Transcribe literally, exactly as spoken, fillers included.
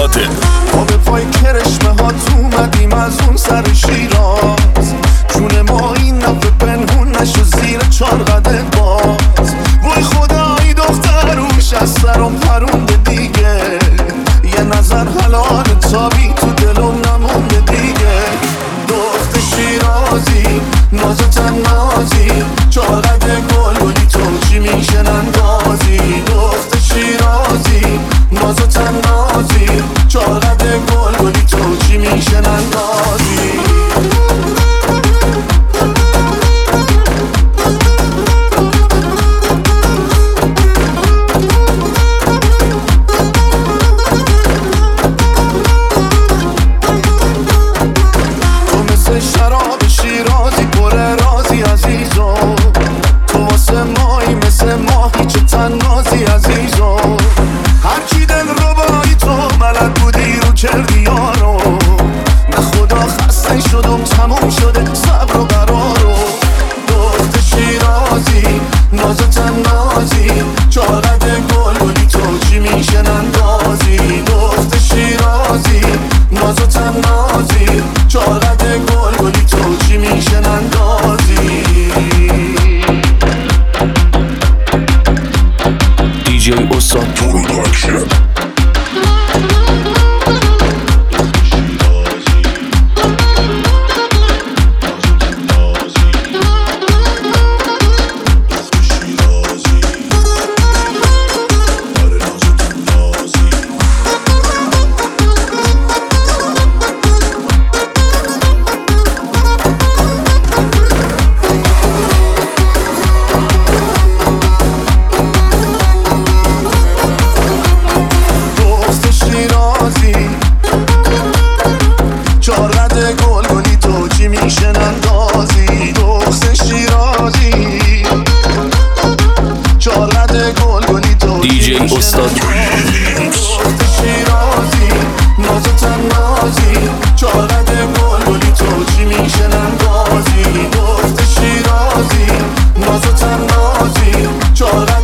عادل. ما به پای کرشمه ها تو اومدیم از اون سر شیراز، جون ما این نفه پنهون نشو زیر چار قده باز. وای خدایی دختروش از سرم پرونده دیگه، یه نظر حلال تابی تو دلم نمونده دیگه. دخت شیرازی نازو تنازی چار قده گلگلی تو چی میشه نندازی. دخت شیرازی نازو تنازی چار قده گلگلی تو چی میشه نندازی. شراب شیرازی پر رازی عزیزو، تو واسه مایی مثل ماهی چه تنازی عزیزو. هرچی دل رو بایی تو بلد بودی رو کردی یارو، نه خدا خسته شدم تموم شده صبر و قرارو. دخت شیرازی نازو تنازی چارد گلگلی تو چی میشه نندازی. دخت شیرازی نازو تنازی چارد گلگلی تو چی میشه نندازی. دی جی استاد پروداکشن. دی جی استاد شیرازی نازو تنازی چارد گلگلی تو چی میشه نندازی. دخت شیرازی نازو تنازی چارد